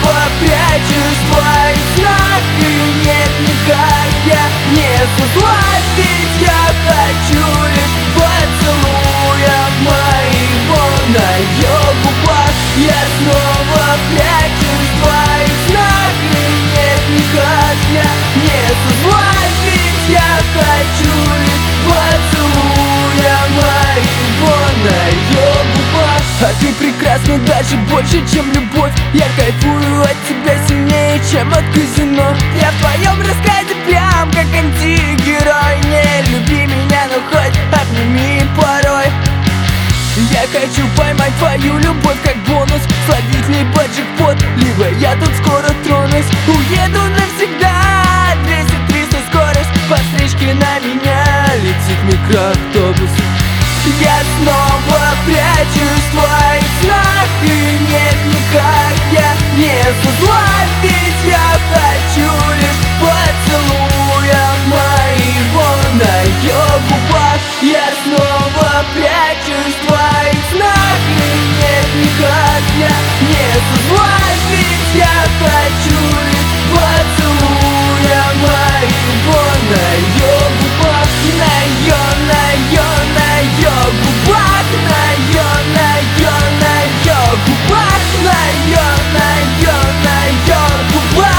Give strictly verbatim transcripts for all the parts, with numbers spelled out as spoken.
снова прячусь в твоих снах. И нет, никак я не со зла, ведь я хочу лишь поцелуя моего на ее губах. Я снова прячусь в твоих снах. И нет, никак я не со зла, ведь я хочу лишь поцелуя моего на ее губах. А ты прекрасна даже больше, чем любовь. Я кайфую от тебя сильнее, чем от казино. Я в твоем рассказе прям как антигерой. Не люби меня, но хоть обними порой. Я хочу поймать твою любовь как бонус, словить либо джекпот, либо я тут скоро тронусь. Уеду навсегда, двести триста скорость, по стрижке на меня летит микроавтобус. Я снова прячусь в твоих снах. И нет, никак я не со зла, ведь я хочу лишь поцелуя моего на ее губах. Я снова прячусь в твоих снах. И нет, никак я не со зла, ведь я хочу лишь поцелуя моего на ее губах. На ее, на ее, на ее губах. На ее, на ее, на ее губах. На ее, на ее, на ее губах.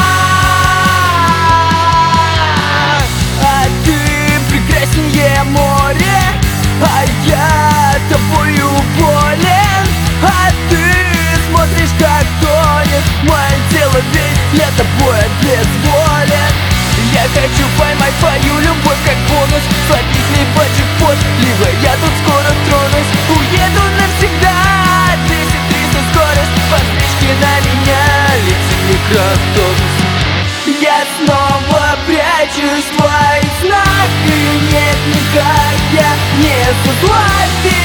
А ты прекраснее моря, а я тобою болен. А ты смотришь, как тонет мое тело, ведь я тобой обезволен. Я хочу поймать твою любовь как бонус, словить либо джекпот, либо я тут скоро тронусь. Уеду навсегда, двести триста скорость, по стрижке на меня летит микроавтобус. Я снова прячусь в твоих снах. И нет, никак я не со зла.